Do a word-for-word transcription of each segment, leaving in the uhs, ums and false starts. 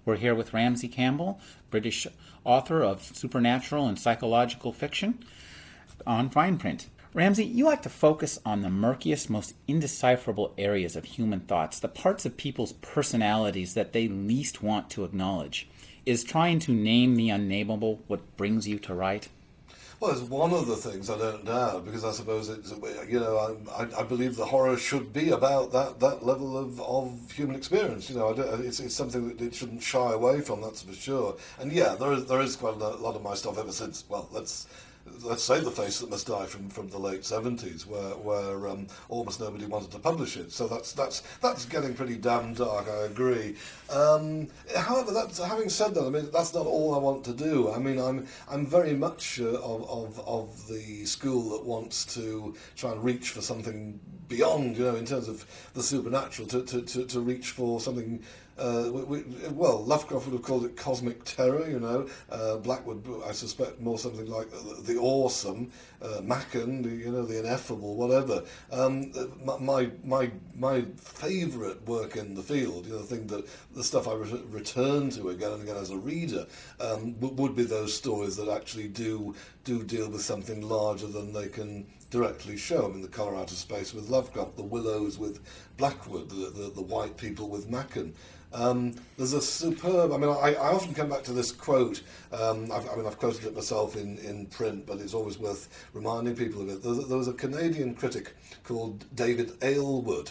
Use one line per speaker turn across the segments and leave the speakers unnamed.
We're here with Ramsey Campbell, British author of supernatural and psychological fiction on fine print. Ramsey, you like to focus on the murkiest, most indecipherable areas of human thoughts, the parts of people's personalities that they least want to acknowledge. Is trying to name the unnameable what brings you to write?
Well, it's one of the things I don't doubt, because I suppose it's, you know, I, I, I believe the horror should be about that, that level of, of human experience. You know, I don't, it's, it's something that it shouldn't shy away from, that's for sure. And yeah, there is, there is quite a lot of my stuff ever since, well, let's let's say The Face That Must Die from, from the late seventies, where, where um, almost nobody wanted to publish it. So that's that's that's getting pretty damn dark, I agree. Um, however, that's, having said that, I mean, that's not all I want to do. I mean, I'm I'm very much uh, of, of, of the school that wants to try and reach for something beyond, you know, in terms of the supernatural, to, to, to, to reach for something. Uh, we, we, well, Lovecraft would have called it cosmic terror, you know. Uh, Blackwood, I suspect, more something like the, the awesome. Uh, Machen, the, you know, the ineffable, whatever. Um, my my my favourite work in the field, you know, the thing that the stuff I re- return to again and again as a reader, um, w- would be those stories that actually do do deal with something larger than they can directly show. I mean, the Colour Out of Space with Lovecraft, the Willows with Blackwood, the the, the White People with Machen. Um, there's a superb. I mean, I, I often come back to this quote. Um, I've, I mean, I've quoted it myself in, in print, but it's always worth reminding people of it. There, there was a Canadian critic called David Aylward,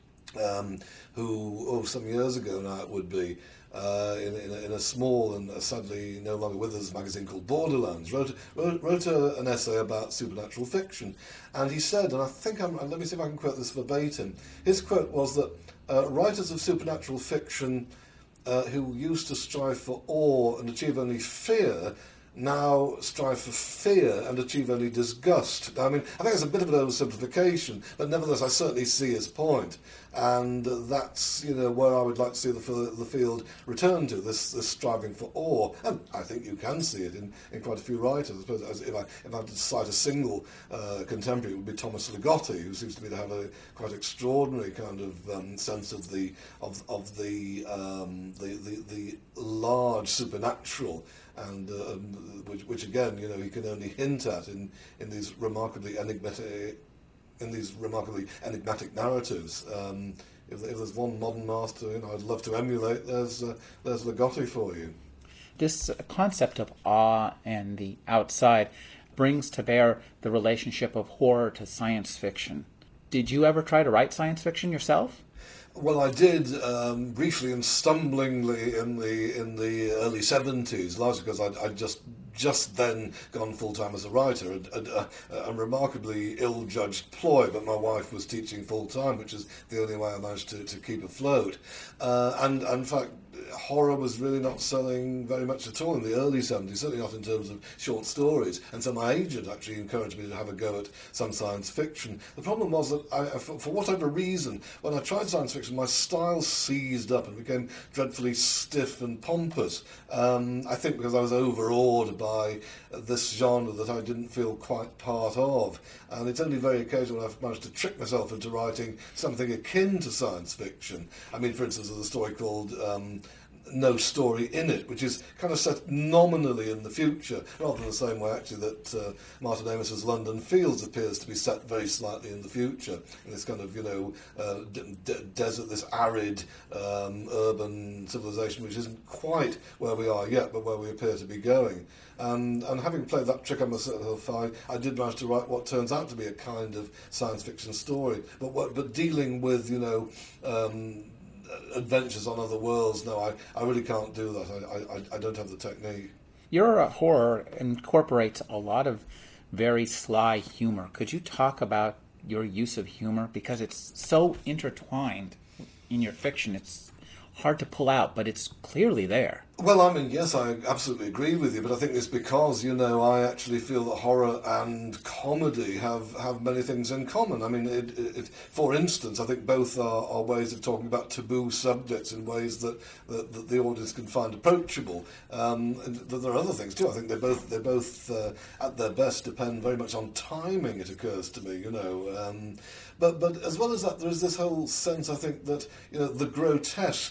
um, who, oh, some years ago now it would be, uh, in, in, a, in a small and uh, sadly no longer with us magazine called Borderlands, wrote wrote, wrote a, an essay about supernatural fiction, and he said, and I think I'm, let me see if I can quote this verbatim. His quote was that uh, writers of supernatural fiction uh, who used to strive for awe and achieve only fear now strive for fear and achieve only disgust. I mean, I think it's a bit of an oversimplification, but nevertheless, I certainly see his point, and that's, you know, where I would like to see the, the field return to, this, this striving for awe. And I think you can see it in, in quite a few writers. I suppose if I, if I had to cite a single uh, contemporary, it would be Thomas Ligotti, who seems to me to have a quite extraordinary kind of um, sense of the of of the, um, the the the large supernatural, and uh, um, which, which again, you know, he can only hint at in, in these remarkably enigmatic in these remarkably enigmatic narratives. Um, if, if there's one modern master, you know, I'd love to emulate, there's uh, there's Ligotti for you.
This concept of awe and the outside brings to bear the relationship of horror to science fiction. Did you ever try to write science fiction yourself?
Well, I did um, briefly and stumblingly in the in the early seventies, largely because I'd, I'd just just then gone full time as a writer, a, a, a remarkably ill-judged ploy. But my wife was teaching full time, which is the only way I managed to, to keep afloat. Uh, and, and in fact, horror was really not selling very much at all in the early seventies, certainly not in terms of short stories. And so my agent actually encouraged me to have a go at some science fiction. The problem was that, I, for, for whatever reason, when I tried science fiction, my style seized up and became dreadfully stiff and pompous. Um, I think because I was overawed by this genre that I didn't feel quite part of. And it's only very occasionally when I've managed to trick myself into writing something akin to science fiction. I mean, for instance, there's a story called Um, No Story in It, which is kind of set nominally in the future, rather than the same way actually that uh, Martin Amis's London Fields appears to be set very slightly in the future, in this kind of, you know, uh, d- d- desert, this arid um, urban civilization, which isn't quite where we are yet, but where we appear to be going. And, and having played that trick on myself, I, I did manage to write what turns out to be a kind of science fiction story, but what, but dealing with, you know, um, adventures on other worlds. No, I, I really can't do that. I, I, I don't have the technique.
Your horror incorporates a lot of very sly humor. Could you talk about your use of humor? Because it's so intertwined in your fiction, it's hard to pull out, but it's clearly there.
Well, I mean, yes, I absolutely agree with you, but I think it's because, you know, I actually feel that horror and comedy have, have many things in common. I mean, it, it, for instance, I think both are, are ways of talking about taboo subjects in ways that, that, that the audience can find approachable. Um, and there are other things too. I think they both, they both uh, at their best, depend very much on timing, it occurs to me, you know. Um, but, but as well as that, there is this whole sense, I think, that, you know, the grotesque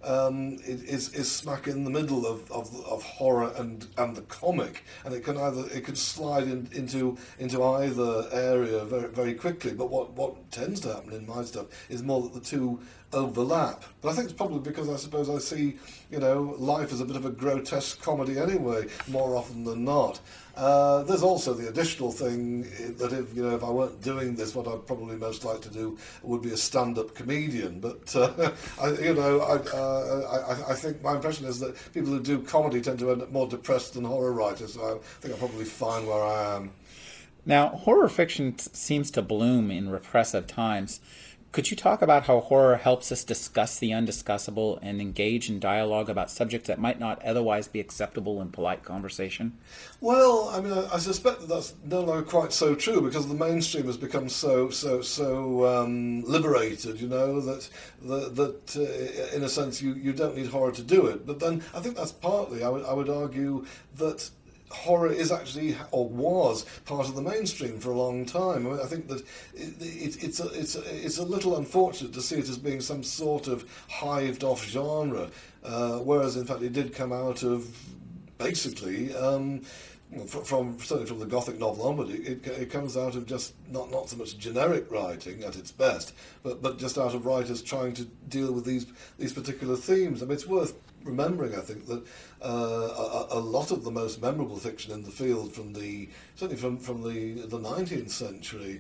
um, is, is smack in the middle of, of, of horror and, and the comic, and it can either it can slide in, into into either area very very quickly. But what, what tends to happen in my stuff is more that the two overlap. But I think it's probably because I suppose I see, you know, life as a bit of a grotesque comedy anyway, more often than not. Uh, there's also the additional thing that if you know if I weren't doing this, what I'd probably most like to do would be a stand-up comedian. But uh, I, you know, I, uh, I, I think my impression is that people who do comedy tend to end up more depressed than horror writers. So I think I'm probably fine where I am.
Now, horror fiction t- seems to bloom in repressive times. Could you talk about how horror helps us discuss the undiscussable and engage in dialogue about subjects that might not otherwise be acceptable in polite conversation?
Well, I mean, I, I suspect that that's no longer quite so true because the mainstream has become so, so, so um, liberated. You know that that, that uh, in a sense you, you don't need horror to do it. But then I think that's partly. I would I would argue that horror is actually or was part of the mainstream for a long time. I, mean, I think that it, it, it's a, it's a, it's a little unfortunate to see it as being some sort of hived off genre, uh, whereas in fact it did come out of basically. Um, from, from certainly from the Gothic novel onward, it, it comes out of just not, not so much generic writing at its best, but, but just out of writers trying to deal with these these particular themes. I mean, it's worth remembering, I think, that uh, a, a lot of the most memorable fiction in the field from the certainly from, from the the nineteenth century.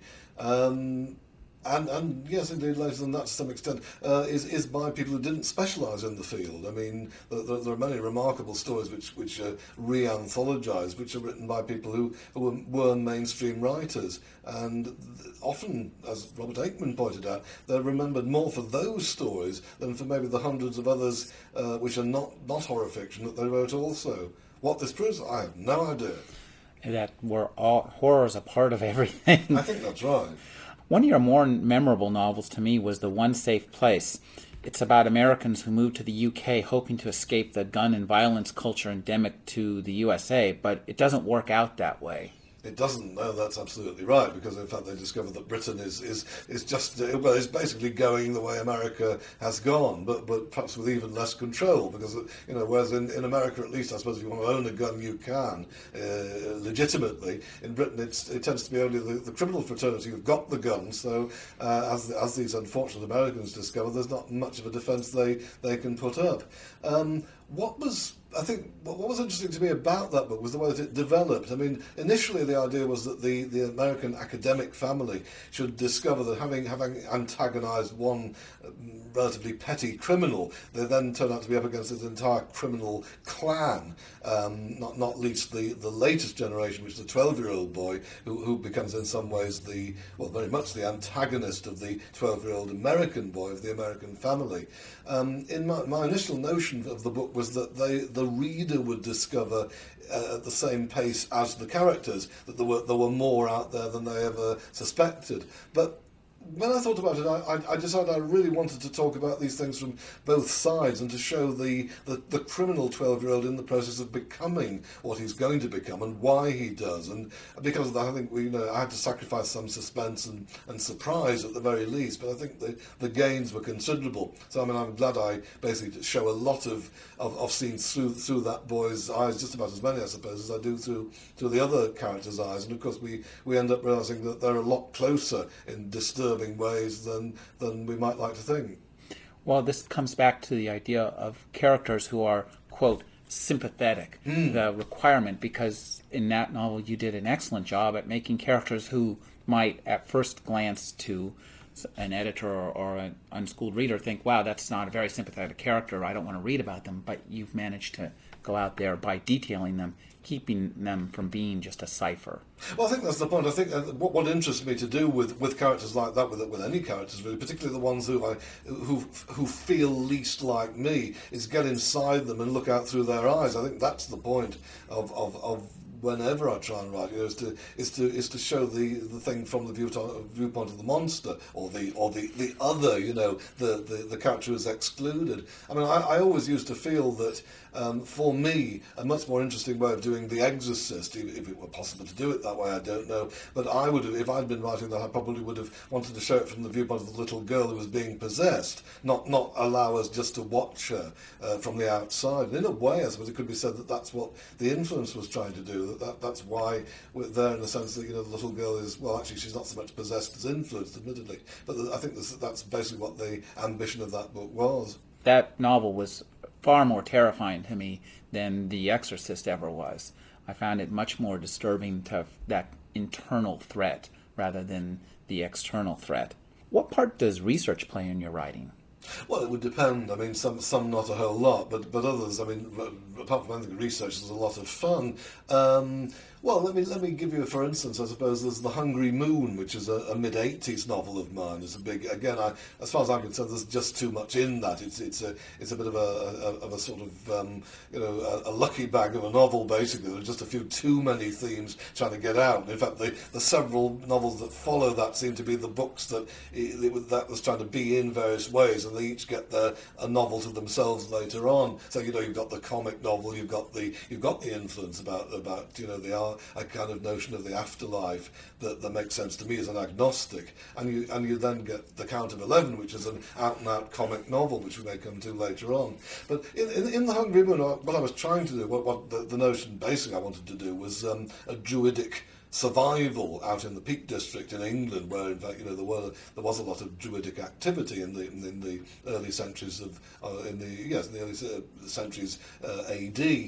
Um, And, and yes, indeed, later than that to some extent, uh, is, is by people who didn't specialise in the field. I mean, there, there are many remarkable stories which, which are re-anthologised, which are written by people who, who were, were mainstream writers. And often, as Robert Aikman pointed out, they're remembered more for those stories than for maybe the hundreds of others uh, which are not, not horror fiction that they wrote also. What this proves, I have no idea.
That we're all horror is a part of everything.
I think that's right.
One of your more memorable novels to me was The One Safe Place. It's about Americans who moved to the U K hoping to escape the gun and violence culture endemic to the U S A, but it doesn't work out that way.
It doesn't. No, that's absolutely right. Because in fact, they discover that Britain is is is just well, it's basically going the way America has gone, but but perhaps with even less control. Because you know, whereas in, in America, at least, I suppose, if you want to own a gun, you can uh, legitimately. In Britain, it's, it tends to be only the, the criminal fraternity who've got the gun. So uh, as as these unfortunate Americans discover, there's not much of a defence they they can put up. Um, what was I think what was interesting to me about that book was the way that it developed. I mean, initially the idea was that the, the American academic family should discover that having having antagonised one relatively petty criminal, they then turn out to be up against this entire criminal clan, um, not not least the, the latest generation, which is the twelve-year-old boy, who, who becomes in some ways the, well, very much the antagonist of the twelve-year-old American boy of the American family. Um, in my, my initial notion of the book was that they, the reader would discover uh, at the same pace as the characters that there were there were more out there than they ever suspected. But when I thought about it, I, I decided I really wanted to talk about these things from both sides and to show the, the, the criminal twelve-year-old in the process of becoming what he's going to become and why he does. And because of that, I think we, you know, I had to sacrifice some suspense and, and surprise at the very least, but I think the, the gains were considerable. So, I mean, I'm glad I basically show a lot of, of, of scenes through through that boy's eyes, just about as many, I suppose, as I do through, through the other characters' eyes. And, of course, we, we end up realising that they're a lot closer in disturbing ways than than we might like to think.
Well, this comes back to the idea of characters who are, quote, sympathetic,
Mm.
the requirement, because in that novel you did an excellent job at making characters who might, at first glance to an editor or, or an unschooled reader, think, wow, that's not a very sympathetic character, I don't want to read about them, but you've managed to go out there by detailing them, keeping them from being just a cipher.
Well, I think that's the point. I think uh, what, what interests me to do with, with characters like that, with with any characters really, particularly the ones who I who who feel least like me, is get inside them and look out through their eyes. I think that's the point of of, of whenever I try and write, you know, is to is to is to show the, the thing from the view to, viewpoint of the monster or the or the, the other, you know, the, the, the character who is excluded. I mean, I, I always used to feel that um, for me a much more interesting way of doing The Exorcist, if, if it were possible to do it that way, I don't know. But I would have, if I'd been writing that, I probably would have wanted to show it from the viewpoint of the little girl who was being possessed, not not allow us just to watch her uh, from the outside. And in a way, I suppose it could be said that that's what the influence was trying to do. That, that that's why we're there in the sense that, you know, the little girl is, well, actually she's not so much possessed as influenced, admittedly. But the, I think this, that's basically what the ambition of that book was.
That novel was far more terrifying to me than The Exorcist ever was. I found it much more disturbing to have that internal threat rather than the external threat. What part does research play in your writing?
Well, it would depend. I mean, some some not a whole lot, but but others. I mean, apart from anything, research is a lot of fun. Um, well, let me let me give you, for instance, I suppose there's The Hungry Moon, which is a, a mid eighties novel of mine. It's a big, again, I, as far as I'm concerned, there's just too much in that. It's it's a it's a bit of a, a of a sort of um, you know a, a lucky bag of a novel. Basically, there's just a few too many themes trying to get out. In fact, the the several novels that follow that seem to be the books that it, that was trying to be in various ways, and they each get their a novel to themselves later on. So, you know, you've got the comic novel, you've got the you've got the influence about about you know the art, a kind of notion of the afterlife that, that makes sense to me as an agnostic, and you and you then get The Count of Eleven, which is an out and out comic novel, which we may come to later on. But in in, in The Hungry Moon, what I was trying to do, what, what the, the notion basically I wanted to do was um, a druidic survival out in the Peak District in England, where in fact, you know, there were there was a lot of druidic activity in the in, in the early centuries of uh, in the yes in the early uh, centuries uh, A D,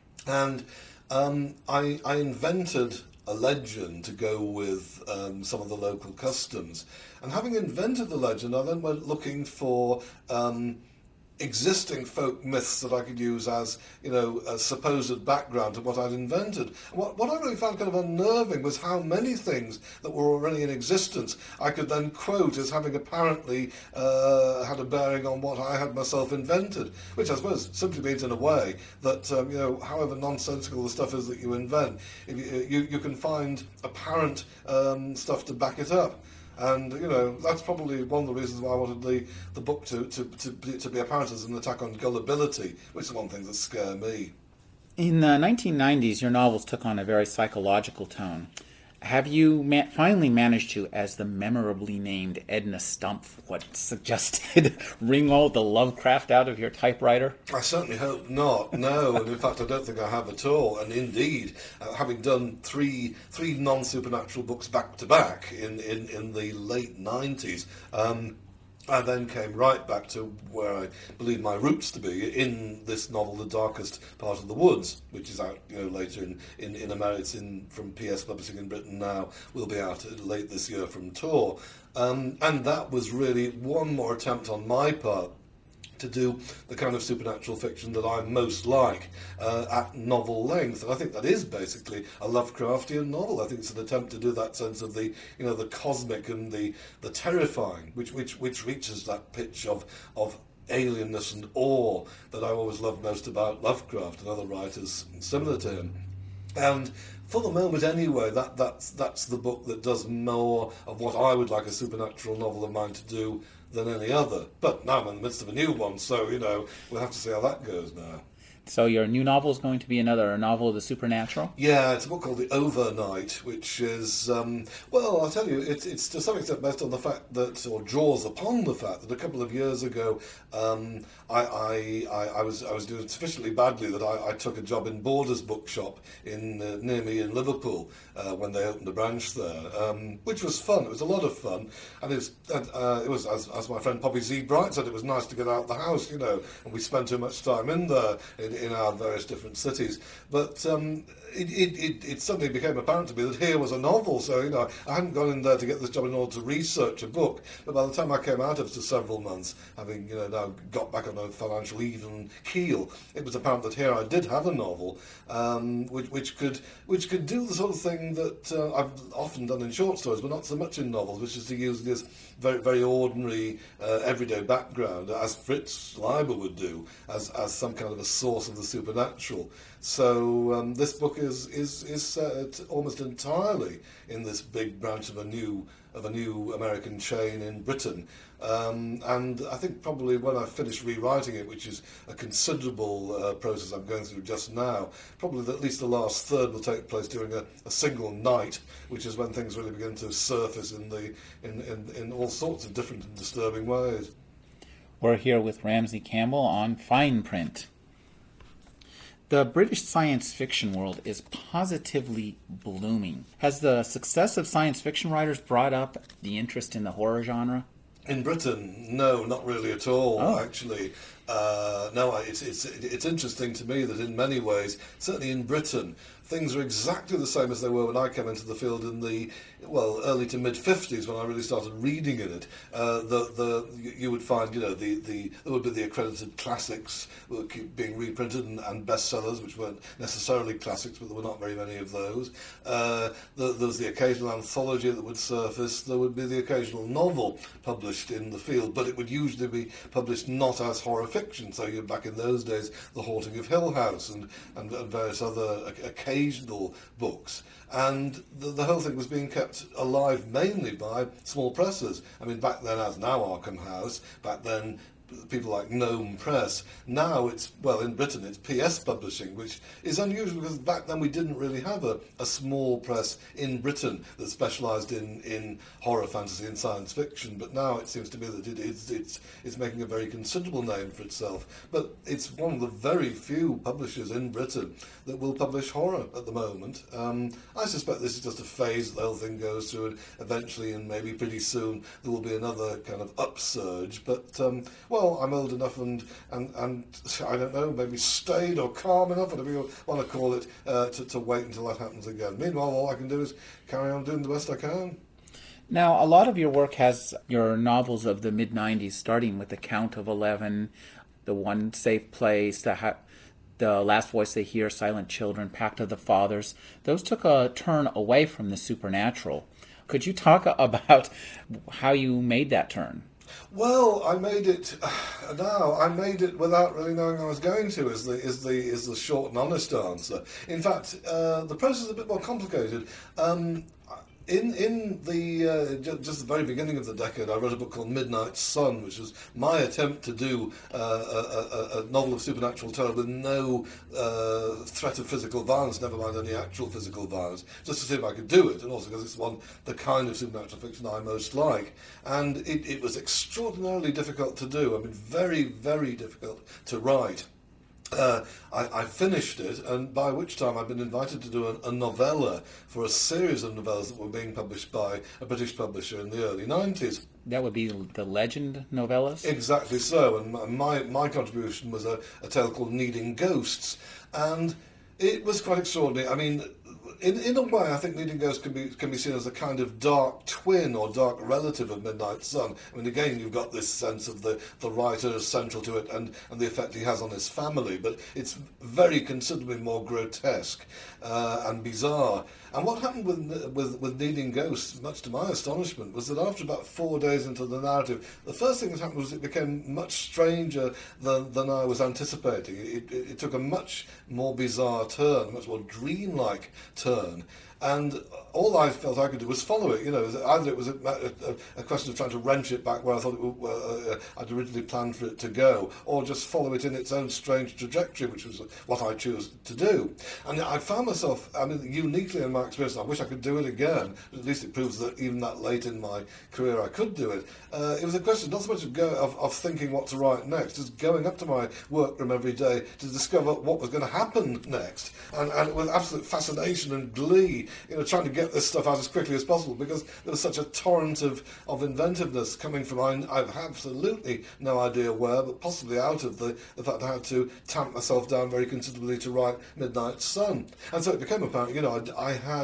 and um, I, I invented a legend to go with um, some of the local customs, and having invented the legend, I then went looking for Um, existing folk myths that I could use as, you know, a supposed background to what I'd invented. And what, what I really found kind of unnerving was how many things that were already in existence I could then quote as having apparently uh, had a bearing on what I had myself invented, which I suppose simply means in a way that, um, you know, however nonsensical the stuff is that you invent, if you, you, you can find apparent um, stuff to back it up. And, you know, that's probably one of the reasons why I wanted the, the book to, to, to, be, to be apparent as an attack on gullibility, which is one thing that scared me.
In the nineteen nineties, your novels took on a very psychological tone. Have you ma- finally managed to, as the memorably named Edna Stumpf, what suggested, wring all the Lovecraft out of your typewriter?
I certainly hope not, no, and in fact I don't think I have at all, and indeed, uh, having done three three non-supernatural books back to back in, in, in the late nineties, um, I then came right back to where I believe my roots to be, in this novel, The Darkest Part of the Woods, which is out, you know, later in, in, in America. It's in, from P S Publishing in Britain now, will be out late this year from Tor. Um, and that was really one more attempt on my part to do the kind of supernatural fiction that I most like uh, at novel length. And I think that is basically a Lovecraftian novel. I think it's an attempt to do that sense of the, you know, the cosmic and the, the terrifying, which, which, which reaches that pitch of, of alienness and awe that I always loved most about Lovecraft and other writers similar to him. And for the moment, anyway, that that's that's the book that does more of what I would like a supernatural novel of mine to do than any other. But now I'm in the midst of a new one, so, you know, we'll have to see how that goes now.
So your new novel is going to be another novel of the supernatural?
Yeah, it's a book called The Overnight, which is, um, well, I'll tell you, it's, it's to some extent based on the fact that, or draws upon the fact that a couple of years ago, um, I, I, I, I was I was doing sufficiently badly that I, I took a job in Borders Bookshop in uh, near me in Liverpool uh, when they opened a branch there, um, which was fun. It was a lot of fun, and it was, uh, it was as, as my friend Poppy Z. Bright said, it was nice to get out of the house, you know, and we spent too much time in there in, in our various different cities. But um, it, it, it, it suddenly became apparent to me that here was a novel. So, you know, I hadn't gone in there to get this job in order to research a book. But by the time I came out of it for several months, having, you know, now got back on a financial even keel, it was apparent that here I did have a novel um, which, which could which could do the sort of thing that uh, I've often done in short stories, but not so much in novels, which is to use this very very ordinary, uh, everyday background, as Fritz Leiber would do, as, as some kind of a source force of the supernatural. So um, this book is is is set almost entirely in this big branch of a new of a new American chain in Britain. Um, and I think probably when I finish rewriting it, which is a considerable uh, process I'm going through just now, probably at least the last third will take place during a, a single night, which is when things really begin to surface in the in, in, in all sorts of different and disturbing ways.
We're here with Ramsey Campbell on Fine Print. The British science fiction world is positively blooming. Has the success of science fiction writers brought up the interest in the horror genre?
In Britain, no, not really at all.
Oh.
Actually, uh, no. It's it's it's interesting to me that in many ways, certainly in Britain, things are exactly the same as they were when I came into the field in the well early to mid fifties when I really started reading in it. Uh, the the you would find you know the, the there would be the accredited classics were keep being reprinted and, and bestsellers, which weren't necessarily classics, but there were not very many of those. Uh, the, there was the occasional anthology that would surface. There would be the occasional novel published in the field, but it would usually be published not as horror fiction. So you back in those days, The Haunting of Hill House and, and, and various other occasional books. And the, the whole thing was being kept alive mainly by small presses. I mean, back then, as now Arkham House, back then people like Gnome Press. Now it's, well, in Britain it's P S Publishing, which is unusual because back then we didn't really have a, a small press in Britain that specialised in, in horror, fantasy and science fiction, but now it seems to me that it, it's, it's, it's making a very considerable name for itself. But it's one of the very few publishers in Britain that will publish horror at the moment. Um, I suspect this is just a phase that the whole thing goes through, and eventually, and maybe pretty soon, there will be another kind of upsurge. But, um, well, I'm old enough and, and, and I don't know, maybe staid or calm enough, whatever you want to call it, uh, to, to wait until that happens again. Meanwhile, all I can do is carry on doing the best I can.
Now, a lot of your work has your novels of the mid nineties, starting with The Count of Eleven, The One Safe Place, The, ha- the Last Voice They Hear, Silent Children, Pact of the Fathers. Those took a turn away from the supernatural. Could you talk about how you made that turn?
Well, I made it. Now I made it without really knowing I was going to. Is the is the is the short and honest answer. In fact, uh, the process is a bit more complicated. Um, in in the uh, ju- just the very beginning of the decade, I wrote a book called Midnight Sun, which was my attempt to do uh, a, a, a novel of supernatural terror with no uh, threat of physical violence, never mind any actual physical violence, just to see if I could do it, and also because it's one the kind of supernatural fiction I most like. And it, it was extraordinarily difficult to do. I mean, very very difficult to write. Uh, I, I finished it, and by which time I'd been invited to do a, a novella for a series of novellas that were being published by a British publisher in the early nineties.
That would be the Legend novellas?
Exactly so, and my, my contribution was a, a tale called Needing Ghosts, and it was quite extraordinary. I mean, in, in a way, I think Needing Ghosts can be can be seen as a kind of dark twin or dark relative of Midnight Sun. I mean, again, you've got this sense of the, the writer as central to it and, and the effect he has on his family, but it's very considerably more grotesque uh, and bizarre. And what happened with, with with Needing Ghosts, much to my astonishment, was that after about four days into the narrative, the first thing that happened was it became much stranger than, than I was anticipating. It, it, it took a much more bizarre turn, a much more dreamlike turn. And all I felt I could do was follow it. You know, either it was a, a, a question of trying to wrench it back where I thought it would, uh, I'd originally planned for it to go, or just follow it in its own strange trajectory, which was what I chose to do. And I found myself, I mean, uniquely in my experience, I wish I could do it again, but at least it proves that even that late in my career I could do it. Uh, it was a question not so much of, go, of, of thinking what to write next, just going up to my workroom every day to discover what was going to happen next, and, and with absolute fascination and glee, you know, trying to get this stuff out as quickly as possible, because there was such a torrent of, of inventiveness coming from, I, I have absolutely no idea where, but possibly out of the, the fact I had to tamp myself down very considerably to write Midnight Sun. And so it became apparent, you know, I, I had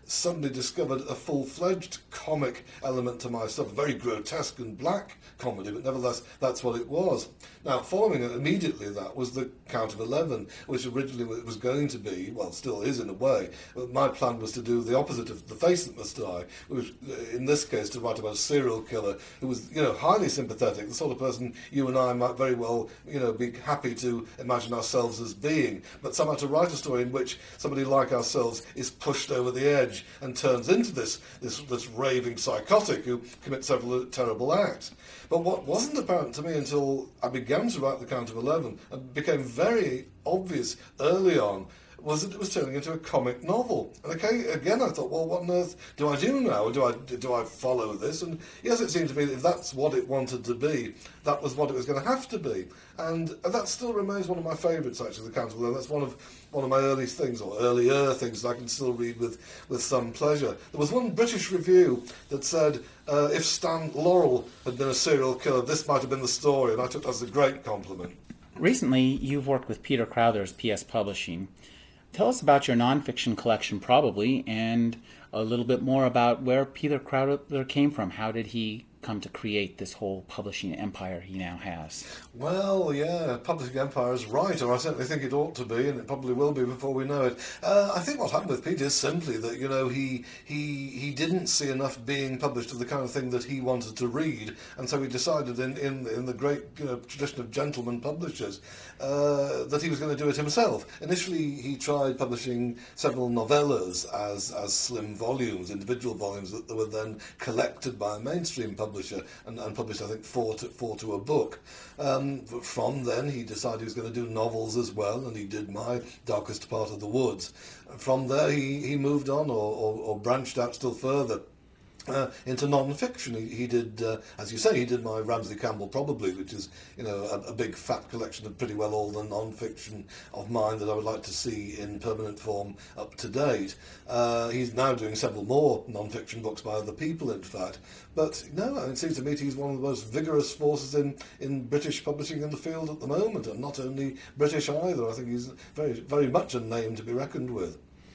suddenly discovered a full-fledged comic element to my stuff, very grotesque and black comedy, but nevertheless that's what it was. Now, following it immediately that was the Count of Eleven, which originally it was going to be, well, still is in a way, but my plan was to do the opposite of The Face That Must Die, which in this case to write about a serial killer who was, you know, highly sympathetic, the sort of person you and I might very well, you know, be happy to imagine ourselves as being, but somehow to write a story in which somebody like ourselves is pushed over the edge and turns into this, this, this raving psychotic who commits several terrible acts. But what wasn't apparent to me until I began to write The Count of Eleven, and became very obvious early on, was that it was turning into a comic novel. And okay, again I thought, well, what on earth do I do now? Do I do I follow this? And yes, it seemed to me that if that's what it wanted to be, that was what it was going to have to be. And that still remains one of my favourites, actually, The Count of Eleven. That's one of one of my early things, or earlier things, that I can still read with, with some pleasure. There was one British review that said, uh, if Stan Laurel had been a serial killer, this might have been the story, and I took that as a great compliment.
Recently, you've worked with Peter Crowther's P S Publishing. Tell us about your nonfiction collection, probably, and a little bit more about where Peter Crowther came from. How did he come to create this whole publishing empire he now has?
Well, yeah, publishing empire is right, or I certainly think it ought to be, and it probably will be before we know it. Uh, I think what happened with Peter is simply that, you know, he he he didn't see enough being published of the kind of thing that he wanted to read, and so he decided, in in, in the great, you know, tradition of gentleman publishers, uh, that he was going to do it himself. Initially, he tried publishing several novellas as as slim volumes, individual volumes that were then collected by a mainstream publisher and, and published, I think, four to four to a book. Um, from then, he decided he was going to do novels as well, and he did My Darkest Part of the Woods. From there, he, he moved on, or, or, or branched out still further. Uh, into non-fiction. He, he did, uh, as you say, he did My Ramsey Campbell Probably, which is, you know, a, a big fat collection of pretty well all the non-fiction of mine that I would like to see in permanent form up to date. Uh, he's now doing several more non-fiction books by other people, in fact. But no, it seems to me he's one of the most vigorous forces in, in British publishing in the field at the moment, and not only British either. I think he's very, very much a name to be reckoned with.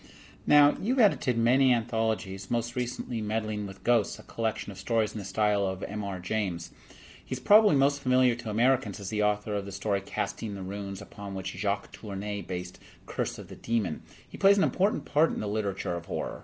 Now, you've edited many anthologies, most recently Meddling with Ghosts, a collection of stories in the style of M R James. He's probably most familiar to Americans as the author of the story Casting the Runes, upon which Jacques Tourneur based Curse of the Demon. He plays an important part in the literature of horror.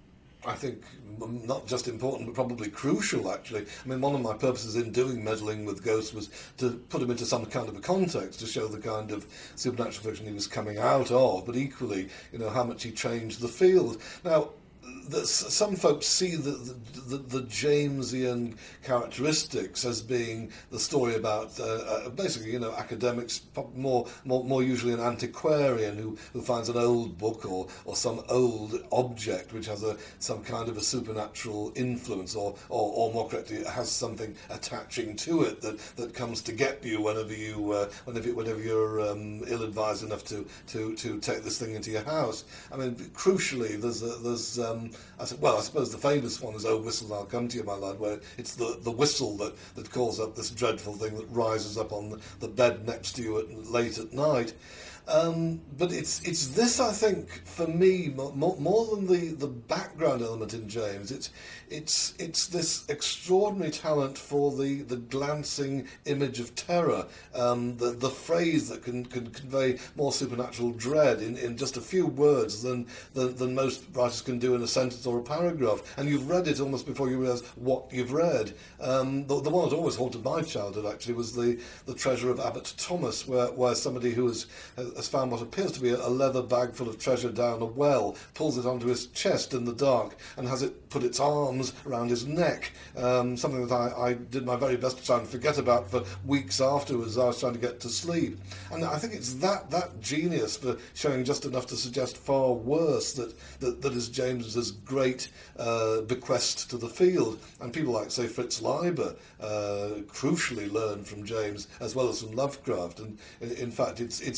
I think not just important, but probably crucial, actually. I mean, one of my purposes in doing Meddling with Ghosts was to put him into some kind of a context, to show the kind of supernatural fiction he was coming out of, but equally, you know, how much he changed the field. Now, the, some folks see the, the, the, the Jamesian characteristics as being the story about uh, uh, basically, you know, academics, more, more more usually an antiquarian who, who finds an old book or, or some old object which has a some kind of a supernatural influence, or, or, or more correctly, it has something attaching to it that, that comes to get you whenever you uh, whenever whenever you're um, ill-advised enough to, to, to take this thing into your house. I mean, crucially, there's a, there's um, I said, well, I suppose the famous one is "Oh Whistle, I'll Come to You, My Lad," where it's the, the whistle that, that calls up this dreadful thing that rises up on the, the bed next to you at, late at night. Um, but it's it's this, I think, for me, more, more than the, the background element in James. It's it's it's this extraordinary talent for the, the glancing image of terror, um, the the phrase that can, can convey more supernatural dread in, in just a few words than, than than most writers can do in a sentence or a paragraph. And you've read it almost before you realise what you've read. Um, the, the one that always haunted my childhood, actually, was the, the Treasure of Abbot Thomas, where, where somebody who has has found what appears to be a leather bag full of treasure down a well, pulls it onto his chest in the dark, and has it put its arms around his neck, um, something that I, I did my very best to try and forget about for weeks afterwards as I was trying to get to sleep. And I think it's that that genius for showing just enough to suggest far worse that, that, that is James's great uh, bequest to the field. And people like, say, Fritz Leiber, uh, crucially learned from James as well as from Lovecraft. And in, in fact, it's it's it's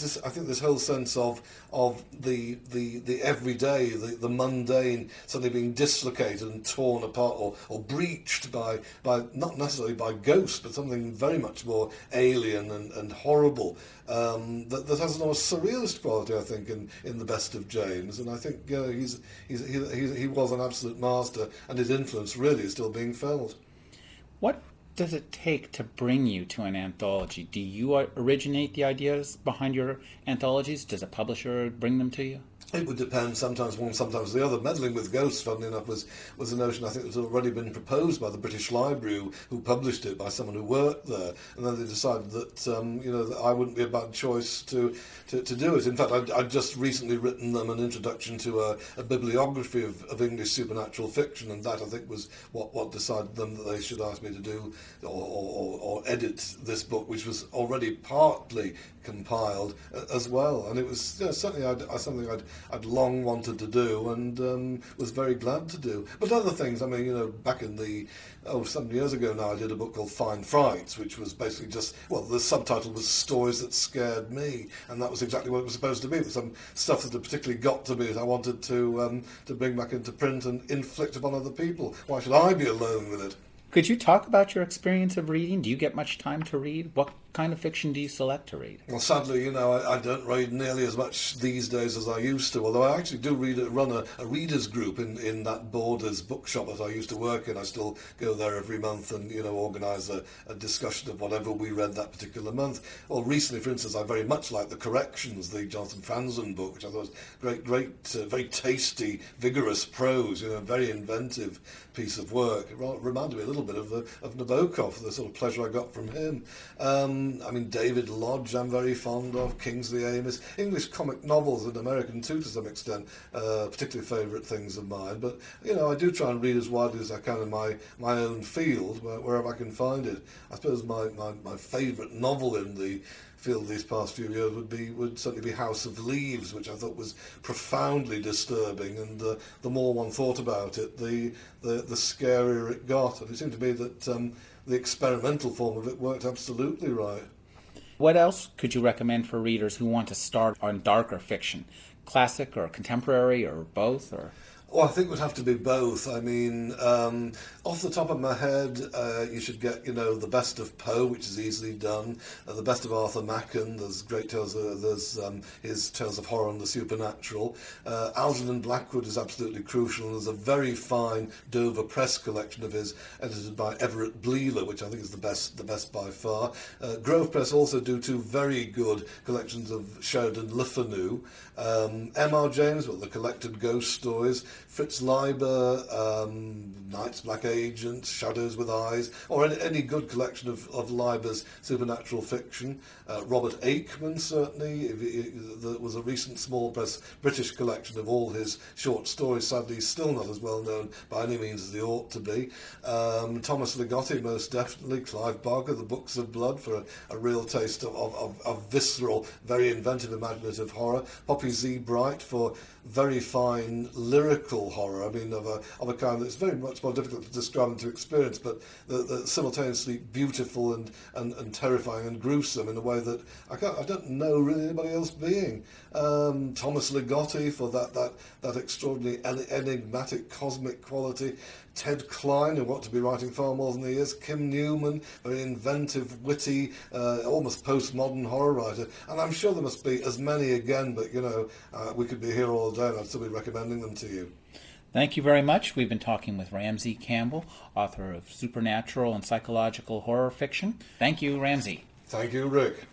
this, I think this whole sense of of the the, the everyday, the, the mundane, suddenly being dislocated and torn apart or, or breached by by not necessarily by ghosts, but something very much more alien and, and horrible. Um, that, that has an almost surrealist quality, I think, in, in the best of James, and I think uh, he's, he's, he, he, he was an absolute master, and his influence really is still being felt.
What does it take to bring you to an anthology? Do you originate the ideas behind your anthologies? Does a publisher bring them to you?
It would depend, sometimes one, sometimes the other. Meddling with Ghosts, funnily enough, was, was a notion I think that had already been proposed by the British Library, who, who published it, by someone who worked there. And then they decided that, um, you know, that I wouldn't be a bad choice to, to, to do it. In fact, I'd, I'd just recently written them an introduction to a, a bibliography of, of English supernatural fiction, and that, I think, was what, what decided them that they should ask me to do or, or, or edit this book, which was already partly compiled uh, as well. And it was, you know, certainly I'd, uh, something I'd I'd long wanted to do, and um, was very glad to do. But other things, I mean, you know, back in the, oh, some years ago now, I did a book called Fine Frights, which was basically just, well, the subtitle was Stories That Scared Me, and that was exactly what it was supposed to be. It was some stuff that had particularly got to me that I wanted to, um, to bring back into print and inflict upon other people. Why should I be alone with it?
Could you talk about your experience of reading? Do you get much time to read? What kind of fiction do you select to read?
Well, sadly, you know, I, I don't read nearly as much these days as I used to, although I actually do read run a, a readers group in, in that Borders bookshop that I used to work in. I still go there every month and, you know, organise a, a discussion of whatever we read that particular month. Well, recently, for instance, I very much like The Corrections, the Jonathan Franzen book, which I thought was great, great, uh, very tasty, vigorous prose, you know, very inventive piece of work. It reminded me a little bit of, the, of Nabokov, the sort of pleasure I got from him. Um, I mean, David Lodge I'm very fond of, Kingsley Amis, English comic novels and American too to some extent, uh, particularly favourite things of mine. But, you know, I do try and read as widely as I can in my, my own field, where, wherever I can find it. I suppose my, my, my favourite novel in the field these past few years would be would certainly be House of Leaves, which I thought was profoundly disturbing, and uh, the more one thought about it, the, the the scarier it got. And it seemed to me that um, the experimental form of it worked absolutely right.
What else could you recommend for readers who want to start on darker fiction? Classic or contemporary or both? Or
Well, I think it would have to be both. I mean, um, off the top of my head, uh, you should get, you know, the best of Poe, which is easily done. Uh, the best of Arthur Machen. There's great tales. Of, there's um, his tales of horror and the supernatural. Uh, Algernon Blackwood is absolutely crucial. And there's a very fine Dover Press collection of his, edited by Everett Bleeler, which I think is the best, the best by far. Uh, Grove Press also do two very good collections of Sheridan Le Fanu. Um, M R James, well, the collected ghost stories. Fritz Leiber, um, Night's Black Agent, Shadows with Eyes, or any, any good collection of, of Leiber's supernatural fiction. Uh, Robert Aikman, certainly. There was a recent small press British collection of all his short stories. Sadly, he's still not as well known by any means as he ought to be. Um, Thomas Ligotti, most definitely. Clive Barker, The Books of Blood, for a, a real taste of, of, of visceral, very inventive, imaginative horror. Poppy Z. Bright for very fine lyrical horror, I mean, of a, of a kind that's very much more difficult to describe and to experience, but the, the simultaneously beautiful and, and, and terrifying and gruesome in a way that I, can't, I don't know really anybody else being. Um, Thomas Ligotti for that, that, that extraordinary enigmatic cosmic quality. Ted Klein, who ought to be writing far more than he is. Kim Newman, very inventive, witty, uh, almost postmodern horror writer. And I'm sure there must be as many again, but, you know, uh, we could be here all day and I'd still be recommending them to you.
Thank you very much. We've been talking with Ramsey Campbell, author of supernatural and psychological horror fiction. Thank you, Ramsey.
Thank you, Rick.